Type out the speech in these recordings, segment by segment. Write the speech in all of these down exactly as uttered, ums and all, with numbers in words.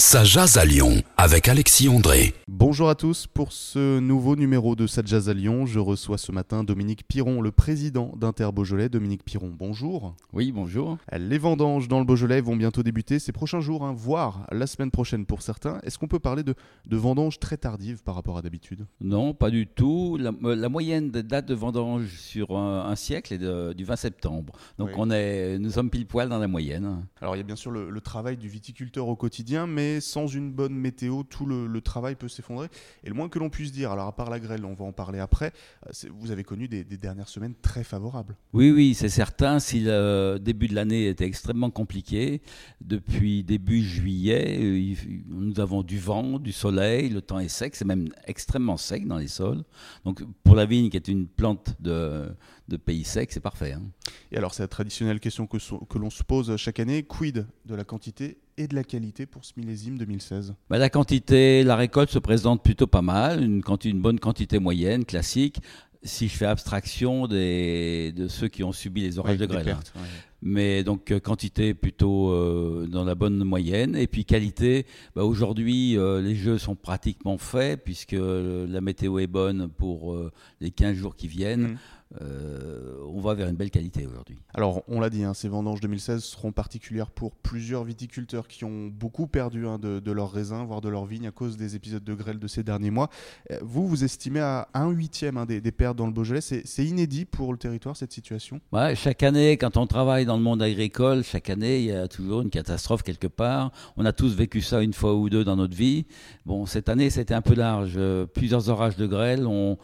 Ça jase à Lyon avec Alexis André. Bonjour à tous, pour ce nouveau numéro de Ça jase à Lyon, je reçois ce matin Dominique Piron, le président d'Inter-Beaujolais. Dominique Piron, bonjour. Oui, bonjour. Les vendanges dans le Beaujolais vont bientôt débuter ces prochains jours, hein, voire la semaine prochaine pour certains. Est-ce qu'on peut parler de, de vendanges très tardives par rapport à d'habitude ? Non, pas du tout. La, la moyenne de date de vendange sur un, un siècle est de, du vingt septembre. Donc oui. on est, nous sommes pile poil dans la moyenne. Alors il y a bien sûr le, le travail du viticulteur au quotidien, mais sans une bonne météo, tout le, le travail peut s'effondrer. Et le moins que l'on puisse dire, alors à part la grêle, on va en parler après, vous avez connu des, des dernières semaines très favorables. Oui, oui, c'est certain. Si le début de l'année était extrêmement compliqué, depuis début juillet, nous avons du vent, du soleil, le temps est sec, c'est même extrêmement sec dans les sols. Donc pour la vigne qui est une plante de, de pays sec, c'est parfait. Hein. Et alors c'est la traditionnelle question que, so, que l'on se pose chaque année, quid de la quantité et de la qualité pour ce millésime deux mille seize? Bah, la quantité, la récolte se présente plutôt pas mal, une, une bonne quantité moyenne, classique, si je fais abstraction des, de ceux qui ont subi les orages ouais, de grêle. Pertes, ouais. Mais donc euh, quantité plutôt euh, dans la bonne moyenne. Et puis qualité, bah, aujourd'hui euh, les jeux sont pratiquement faits puisque euh, la météo est bonne pour euh, les quinze jours qui viennent. Mmh. Euh, on va vers une belle qualité aujourd'hui. Alors on l'a dit, hein, ces vendanges deux mille seize seront particulières pour plusieurs viticulteurs qui ont beaucoup perdu hein, de, de leurs raisins, voire de leurs vignes à cause des épisodes de grêle de ces derniers mois. Vous, vous estimez à un huitième hein, des, des pertes dans le Beaujolais. C'est, c'est inédit pour le territoire cette situation ? Ouais, chaque année, quand on travaille dans le monde agricole, chaque année il y a toujours une catastrophe quelque part. On a tous vécu ça une fois ou deux dans notre vie. Bon, cette année c'était un peu large. Plusieurs orages de grêle ont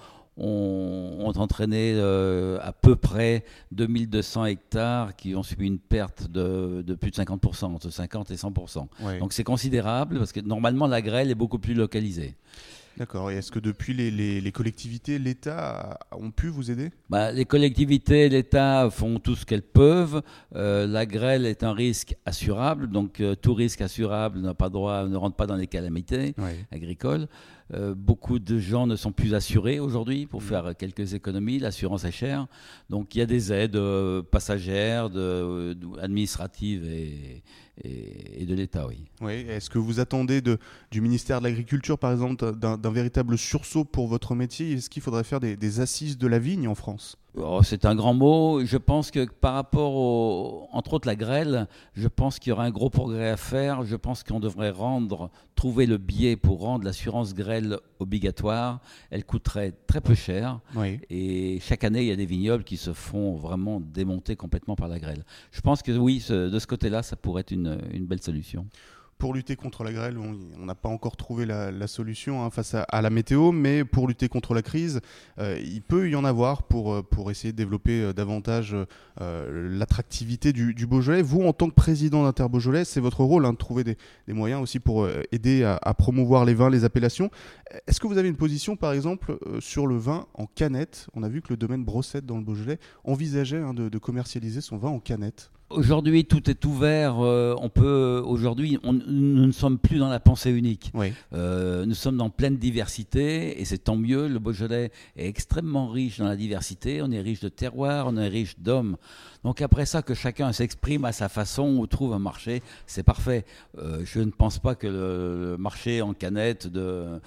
ont entraîné euh, à peu près deux mille deux cents hectares qui ont subi une perte de, de plus de cinquante pour cent, entre cinquante et cent pour cent. Ouais. Donc c'est considérable parce que normalement la grêle est beaucoup plus localisée. D'accord. Et est-ce que depuis les, les, les collectivités, l'État ont pu vous aider ? Bah, les collectivités, l'État font tout ce qu'elles peuvent. Euh, la grêle est un risque assurable, donc euh, tout risque assurable n'a pas droit, ne rentre pas dans les calamités ouais. agricoles. Euh, beaucoup de gens ne sont plus assurés aujourd'hui pour mmh. faire quelques économies. L'assurance est chère. Donc il y a des aides euh, passagères, de, de, administratives et, et, et de l'État, oui. Oui. Est-ce que vous attendez de, du ministère de l'Agriculture, par exemple, d'un, d'un véritable sursaut pour votre métier ? Est-ce qu'il faudrait faire des, des assises de la vigne en France ? Oh, c'est un grand mot. Je pense que par rapport, au, entre autres, la grêle, je pense qu'il y aura un gros progrès à faire. Je pense qu'on devrait rendre, trouver le biais pour rendre l'assurance grêle obligatoire. Elle coûterait très peu cher. Oui. Et chaque année, il y a des vignobles qui se font vraiment démonter complètement par la grêle. Je pense que oui, ce, de ce côté-là, ça pourrait être une, une belle solution. Pour lutter contre la grêle, on n'a pas encore trouvé la, la solution hein, face à, à la météo, mais pour lutter contre la crise, euh, il peut y en avoir pour, pour essayer de développer euh, davantage euh, l'attractivité du, du Beaujolais. Vous, en tant que président d'Inter-Beaujolais, c'est votre rôle hein, de trouver des, des moyens aussi pour euh, aider à, à promouvoir les vins, les appellations. Est-ce que vous avez une position, par exemple, euh, sur le vin en canette ? On a vu que le domaine Brossette dans le Beaujolais envisageait hein, de, de commercialiser son vin en canette. Aujourd'hui, tout est ouvert. Euh, on peut aujourd'hui, on, nous ne sommes plus dans la pensée unique. Oui. Euh, nous sommes dans pleine diversité et c'est tant mieux. Le Beaujolais est extrêmement riche dans la diversité. On est riche de terroirs, on est riche d'hommes. Donc après ça, que chacun s'exprime à sa façon ou trouve un marché, c'est parfait. Euh, je ne pense pas que le, le marché en canette de,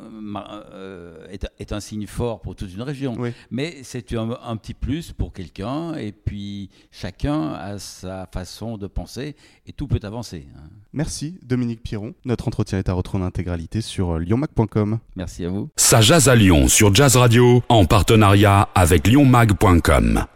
euh, est, est un signe fort pour toute une région. Oui. Mais c'est un, un petit plus pour quelqu'un et puis chacun a sa façon de penser et tout peut avancer. Merci Dominique Piron. Notre entretien est à retrouver en intégralité sur lyon mag point com. Merci à vous. Ça jase à Lyon sur Jazz Radio en partenariat avec lyon mag point com.